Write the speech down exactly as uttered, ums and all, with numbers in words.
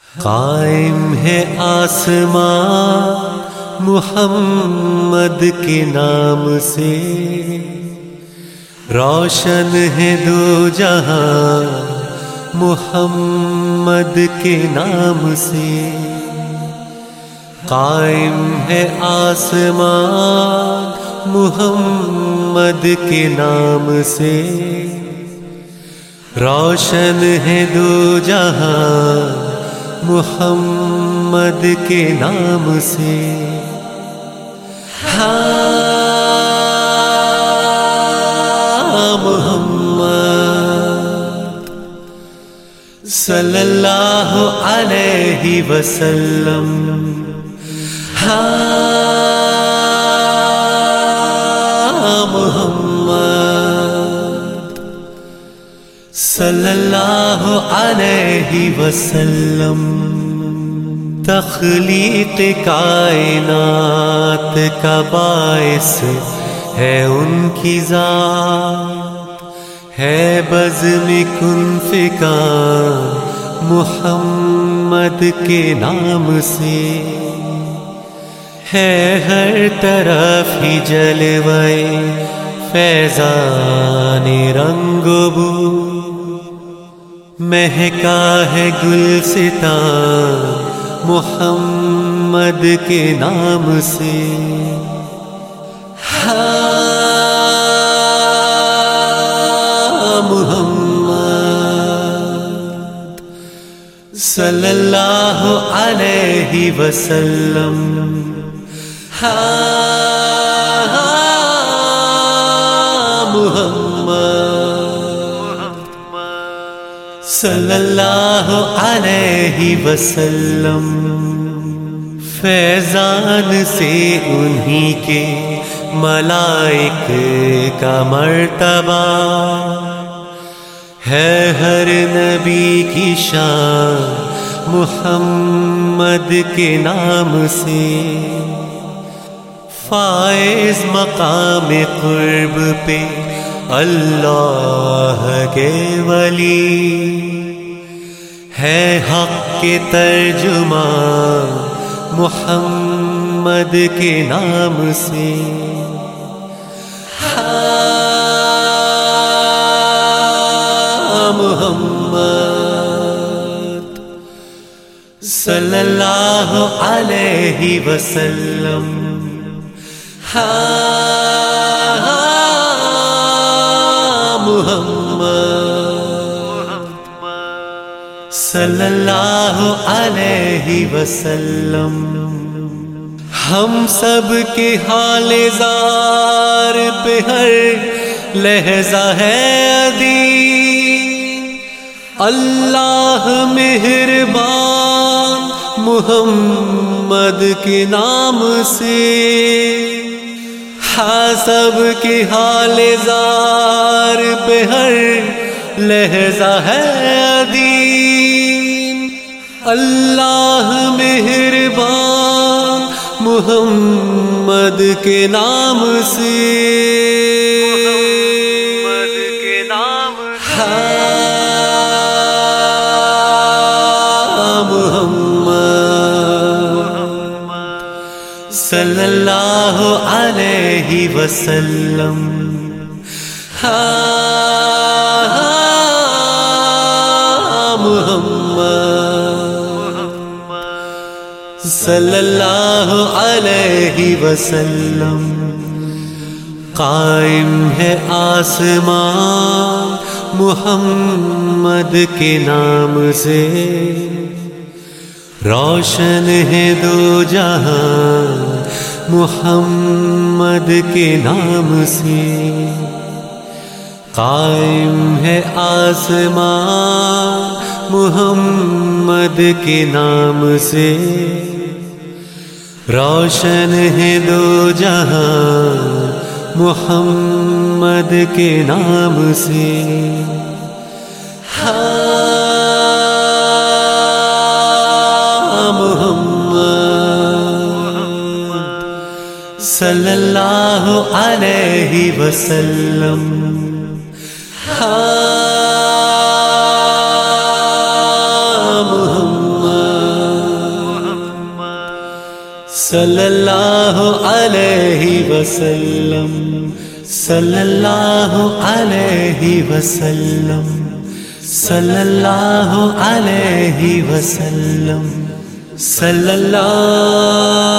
قائم ہے آسمان محمد کے نام سے، روشن ہے دو جہاں محمد کے نام سے۔ قائم ہے آسمان محمد کے نام سے، روشن ہے دو جہاں محمد کے نام سے۔ ہاں محمد صلی اللہ علیہ وسلم، ہاں محمد صلی اللہ علیہ وسلم۔ تخلیق کائنات کا باعث ہے ان کی ذات، ہے بزم کن فکان محمد کے نام سے، ہے ہر طرف ہی جلوے فیضان رنگ و بو، مہکا ہے گلستان محمد کے نام سے۔ ہاں محمد صلی اللہ علیہ وسلم، ہاں محمد صلی اللہ علیہ وسلم۔ فیضان سے انہی کے ملائک کا مرتبہ، ہے ہر نبی کی شان محمد کے نام سے۔ فائز مقام قرب پہ اللہ کے ولی، ہے حق کے ترجمان محمد کے نام سے۔ ہاں محمد صلی اللہ علیہ وسلم، ہاں محمد صلی اللہ علیہ وسلم۔ ہم سب کے حال زار پہ ہر لہجہ ہے ادیب، اللہ مہربان محمد کے نام سے، ہاں سب کے حال زار پہ ہر لہجہ ہے ادیب، اللہ مہربان محمد کے نام سے۔ ہاں محمد صلی اللہ علیہ وسلم، ہاں صلی اللہ علیہ وسلم۔ قائم ہے آسمان محمد کے نام سے، روشن ہے دو جہاں محمد کے نام سے۔ قائم ہے آسمان محمد کے نام سے، روشن ہے دو جہاں محمد کے نام سے۔ ہاں محمد صلی اللہ علیہ وسلم، ہاں محمد صلی اللہ علیہ وسلم صلی اللہ علیہ وسلم صلی اللہ علیہ وسلم صلی اللہ